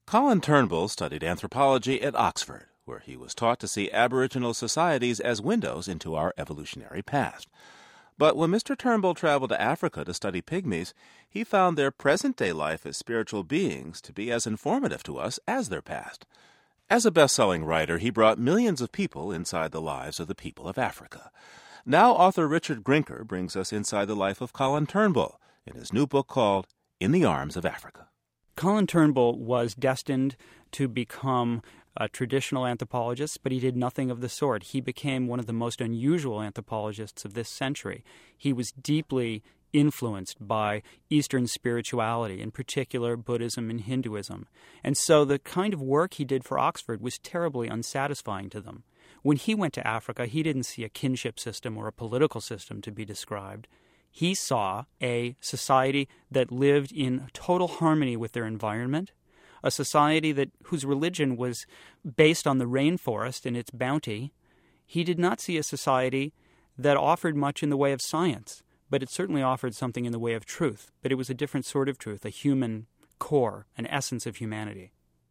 Colin Turnbull studied anthropology at Oxford, where he was taught to see Aboriginal societies as windows into our evolutionary past. But when Mr. Turnbull traveled to Africa to study pygmies, he found their present-day life as spiritual beings to be as informative to us as their past. As a best-selling writer, he brought millions of people inside the lives of the people of Africa. Now author Richard Grinker brings us inside the life of Colin Turnbull in his new book called In the Arms of Africa. Colin Turnbull was destined to become a traditional anthropologist, but he did nothing of the sort. He became one of the most unusual anthropologists of this century. He was deeply influenced by Eastern spirituality, in particular Buddhism and Hinduism. And so the kind of work he did for Oxford was terribly unsatisfying to them. When he went to Africa, he didn't see a kinship system or a political system to be described. He saw a society that lived in total harmony with their environment, a society whose religion was based on the rainforest and its bounty. He did not see a society that offered much in the way of science, but it certainly offered something in the way of truth. But it was a different sort of truth, a human core, an essence of humanity.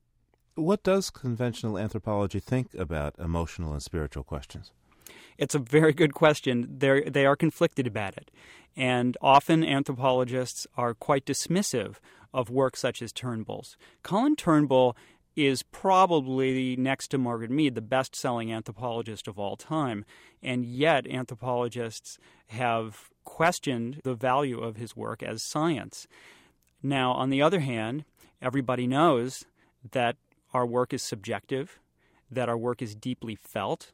What does conventional anthropology think about emotional and spiritual questions? It's a very good question. They are conflicted about it. And often anthropologists are quite dismissive of work such as Turnbull's. Colin Turnbull is probably, next to Margaret Mead, the best-selling anthropologist of all time. And yet anthropologists have questioned the value of his work as science. Now, on the other hand, everybody knows that our work is subjective, that our work is deeply felt,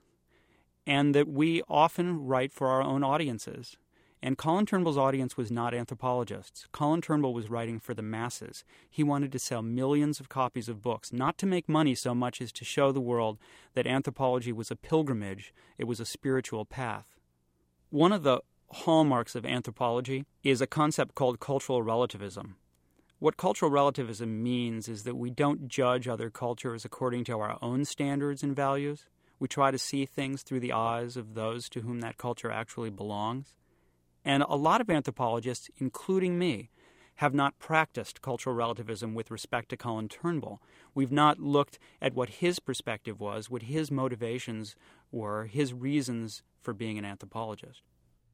and that we often write for our own audiences. And Colin Turnbull's audience was not anthropologists. Colin Turnbull was writing for the masses. He wanted to sell millions of copies of books, not to make money so much as to show the world that anthropology was a pilgrimage, it was a spiritual path. One of the hallmarks of anthropology is a concept called cultural relativism. What cultural relativism means is that we don't judge other cultures according to our own standards and values. We try to see things through the eyes of those to whom that culture actually belongs. And a lot of anthropologists, including me, have not practiced cultural relativism with respect to Colin Turnbull. We've not looked at what his perspective was, what his motivations were, his reasons for being an anthropologist.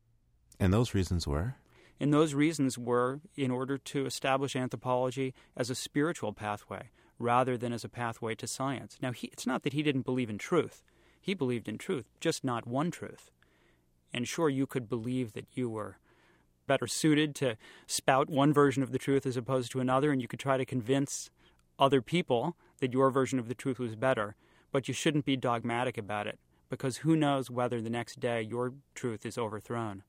And those reasons were? And those reasons were in order to establish anthropology as a spiritual pathway rather than as a pathway to science. Now, it's not that he didn't believe in truth. He believed in truth, just not one truth. And sure, you could believe that you were better suited to spout one version of the truth as opposed to another, and you could try to convince other people that your version of the truth was better, but you shouldn't be dogmatic about it, because who knows whether the next day your truth is overthrown.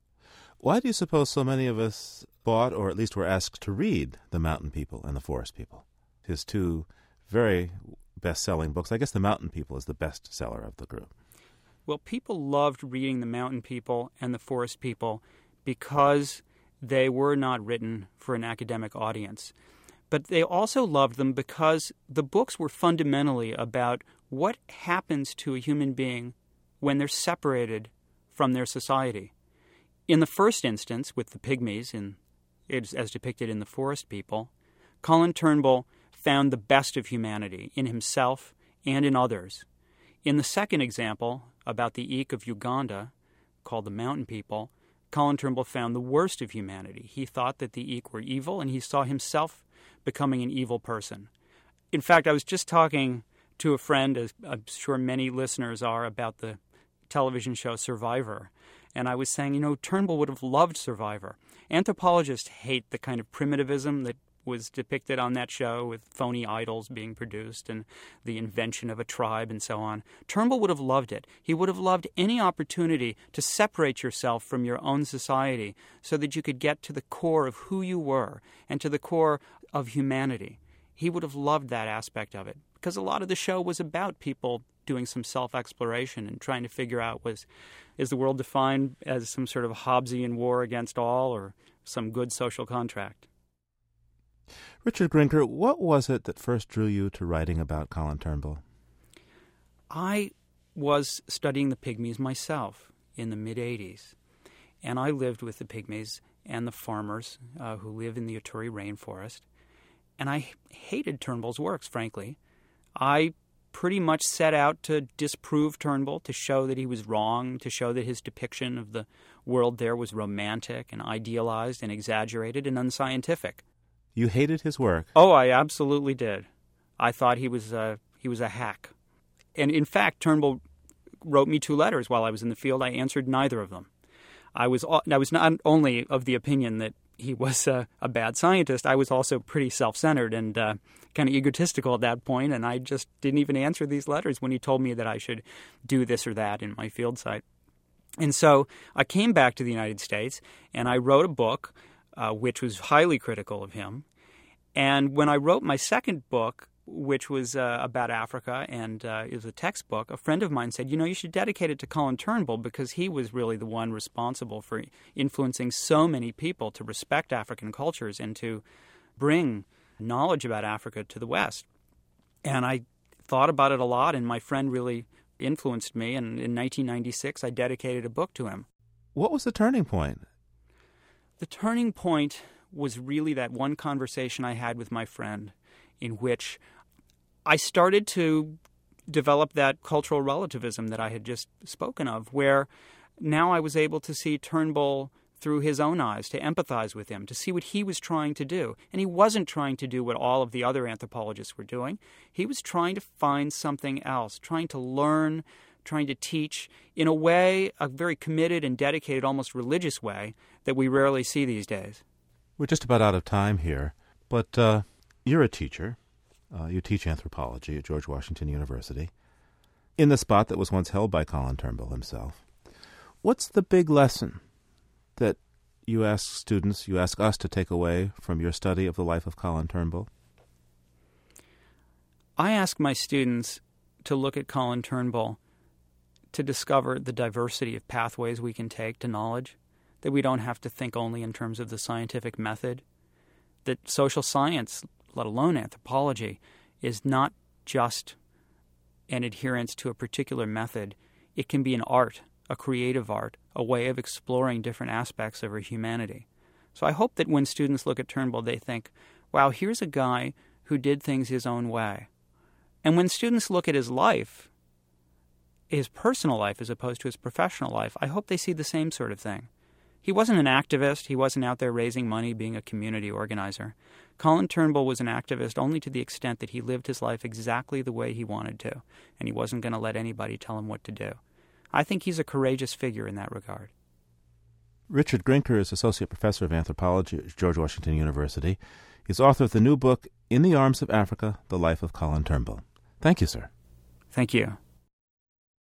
Why do you suppose so many of us bought, or at least were asked to read The Mountain People and The Forest People? His two very best-selling books. I guess The Mountain People is the best seller of the group. Well, people loved reading The Mountain People and The Forest People because they were not written for an academic audience. But they also loved them because the books were fundamentally about what happens to a human being when they're separated from their society. In the first instance, with the pygmies, as depicted in The Forest People, Colin Turnbull found the best of humanity in himself and in others. In the second example, about the Eek of Uganda, called The Mountain People, Colin Turnbull found the worst of humanity. He thought that the Eek were evil, and he saw himself becoming an evil person. In fact, I was just talking to a friend, as I'm sure many listeners are, about the television show Survivor. And I was saying, Turnbull would have loved Survivor. Anthropologists hate the kind of primitivism that was depicted on that show with phony idols being produced and the invention of a tribe and so on. Turnbull would have loved it. He would have loved any opportunity to separate yourself from your own society so that you could get to the core of who you were and to the core of humanity. He would have loved that aspect of it because a lot of the show was about people doing some self-exploration and trying to figure out, is the world defined as some sort of Hobbesian war against all or some good social contract? Richard Grinker, what was it that first drew you to writing about Colin Turnbull? I was studying the Pygmies myself in the mid-'80s, and I lived with the Pygmies and the farmers who live in the Ituri rainforest. And I hated Turnbull's works, frankly. I pretty much set out to disprove Turnbull, to show that he was wrong, to show that his depiction of the world there was romantic and idealized and exaggerated and unscientific. You hated his work? Oh, I absolutely did. I thought he was a hack. And in fact, Turnbull wrote me 2 letters while I was in the field. I answered neither of them. I was not only of the opinion that he was a bad scientist, I was also pretty self-centered and kind of egotistical at that point, and I just didn't even answer these letters when he told me that I should do this or that in my field site. And so I came back to the United States, and I wrote a book which was highly critical of him. And when I wrote my second book, which was about Africa and it was a textbook, a friend of mine said, you should dedicate it to Colin Turnbull because he was really the one responsible for influencing so many people to respect African cultures and to bring knowledge about Africa to the West. And I thought about it a lot, and my friend really influenced me, and in 1996 I dedicated a book to him. What was the turning point? The turning point was really that one conversation I had with my friend in which I started to develop that cultural relativism that I had just spoken of, where now I was able to see Turnbull through his own eyes, to empathize with him, to see what he was trying to do. And he wasn't trying to do what all of the other anthropologists were doing. He was trying to find something else, trying to learn, trying to teach in a way, a very committed and dedicated, almost religious way that we rarely see these days. We're just about out of time here, but you're a teacher. You teach anthropology at George Washington University, in the spot that was once held by Colin Turnbull himself. What's the big lesson that you ask students, you ask us to take away from your study of the life of Colin Turnbull? I ask my students to look at Colin Turnbull to discover the diversity of pathways we can take to knowledge, that we don't have to think only in terms of the scientific method, that social science, let alone anthropology, is not just an adherence to a particular method. It can be an art, a creative art, a way of exploring different aspects of our humanity. So I hope that when students look at Turnbull, they think, wow, here's a guy who did things his own way. And when students look at his life, his personal life as opposed to his professional life, I hope they see the same sort of thing. He wasn't an activist. He wasn't out there raising money, being a community organizer. Colin Turnbull was an activist only to the extent that he lived his life exactly the way he wanted to, and he wasn't going to let anybody tell him what to do. I think he's a courageous figure in that regard. Richard Grinker is Associate Professor of Anthropology at George Washington University. He's author of the new book, In the Arms of Africa, The Life of Colin Turnbull. Thank you, sir. Thank you.